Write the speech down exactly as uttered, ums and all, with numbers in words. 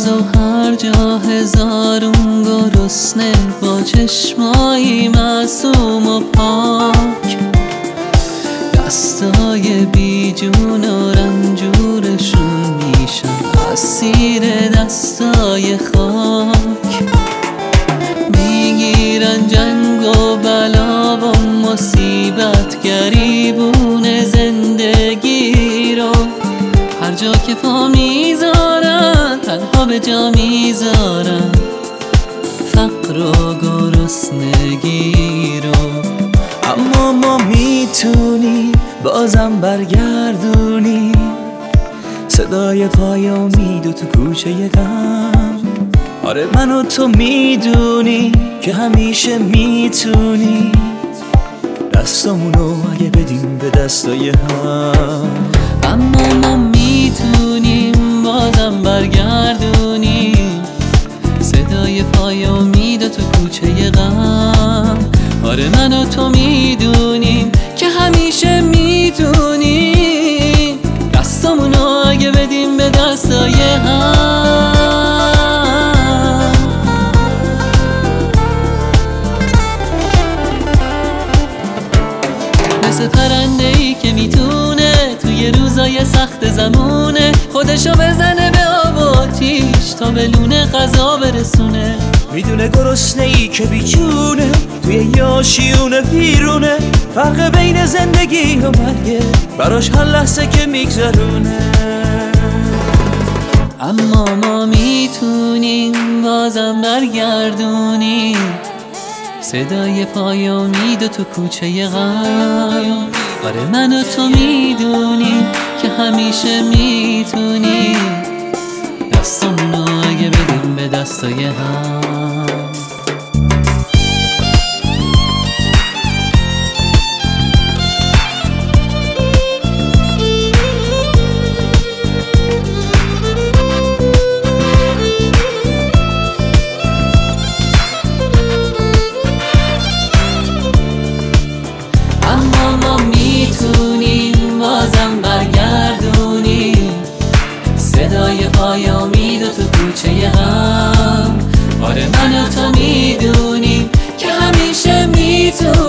روز و هر جا هزارون گرسنه با چشمایی معصوم و پاک، دستای بیجون و رنجورشون میشن اسیر دستای خاک. میگیرن جنگ و بلا و مصیبت گریبون زندگی رو، هر جا که پا میذارن تنها به جا میذارن فقر و گرسنگی رو. اما ما میتونیم بازم برگردونیم صدای پای امید تو کوچه غم. آره من و تو میدونی که همیشه میتونی دستامونو اگه بدیم به دستای هم. اما ما میتونیم بازم برگردونیم صدای پای امید تو کوچه غم. آره من و تو میدونیم که همیشه میتونیم دستامونو اگه بدیم به دستای هم. مثل پرنده‌ای که میتونه توی روزای سخت زمونه خودشو بزنه به آب و آتیش تا به لونه غذا برسونه. میدونه گرسنه ای که بیچونه توی یاشیونه بیرونه، فرق بین زندگی و مرگه براش هر لحظه که میگذرونه. اما ما میتونیم بازم برگردونیم صدای پای امید تو کوچه غم. آره من و تو میدونیم که همیشه میتونیم دستامونو اگه بدیم به دستای هم. اما ما میتونیم بازم برگردونیم صدای پای امید تو کوچه غم. آره من و تو میدونیم که همیشه میتونیم